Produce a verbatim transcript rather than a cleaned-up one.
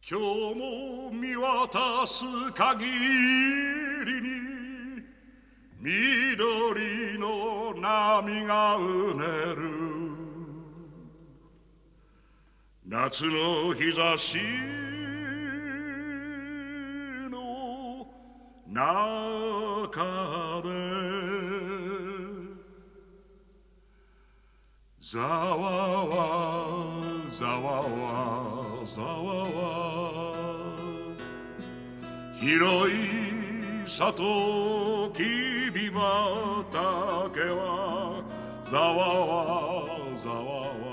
今日も見渡す限りに緑の波がうねる夏の日差しの中でざわわざわわざわわ広い里木畑はざわわざわわ